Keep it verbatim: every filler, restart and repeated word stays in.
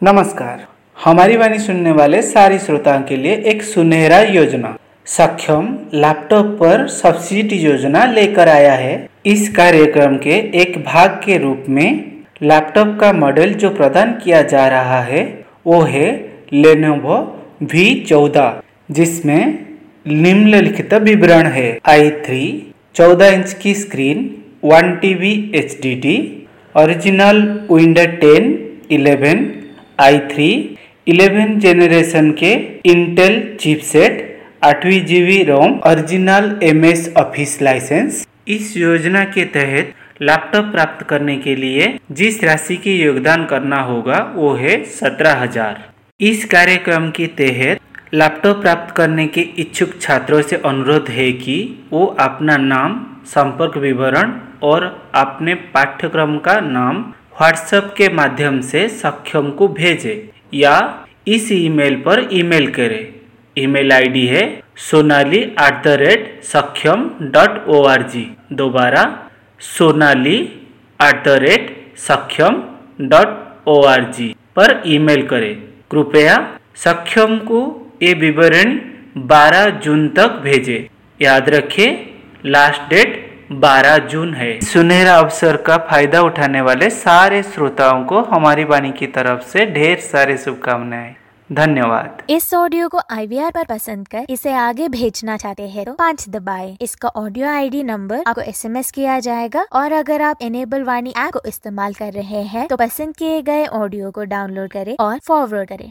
नमस्कार। हमारी वाणी सुनने वाले सारे श्रोताओं के लिए एक सुनहरा योजना सक्षम लैपटॉप पर सब्सिडी योजना लेकर आया है। इस कार्यक्रम के एक भाग के रूप में लैपटॉप का मॉडल जो प्रदान किया जा रहा है वो है लेनोवो वी चौदह, जिसमें निम्नलिखित विवरण है। आई थ्री चौदह इंच की screen, one T B H D D, original window ten eleven, I three eleven generation के इंटेल चिपसेट, आठवीं GB ROM, original M S office licence. इस योजना के तहत लैपटॉप प्राप्त करने के लिए जिस राशि की योगदान करना होगा वो है सत्रह हजार। इस कार्यक्रम के तहत लैपटॉप प्राप्त करने के इच्छुक छात्रों से अनुरोध है कि वो अपना नाम, संपर्क विवरण और अपने पाठ्यक्रम का नाम व्हाट्सएप के माध्यम से सक्षम को भेजें या इस ईमेल पर ईमेल करें। ईमेल आईडी है Sonali at the rate Saksham dot O R G. दोबारा Sonali at the rate Saksham dot O R G पर ईमेल करें। कृपया सक्षम को ये विवरण बारह जून तक भेजें। याद रखें, लास्ट डेट बारह जून है। सुनहरा अवसर का फायदा उठाने वाले सारे श्रोताओं को हमारी वाणी की तरफ से ढेर सारी शुभकामनाएं। धन्यवाद। इस ऑडियो को आई वी आर पर पसंद कर इसे आगे भेजना चाहते हैं तो पाँच दबाएं। इसका ऑडियो आईडी नंबर आपको एस एम एस किया जाएगा और अगर आप एनेबल वाणी ऐप को इस्तेमाल कर रहे हैं तो पसंद किए गए ऑडियो को डाउनलोड करें और फॉरवर्ड करें।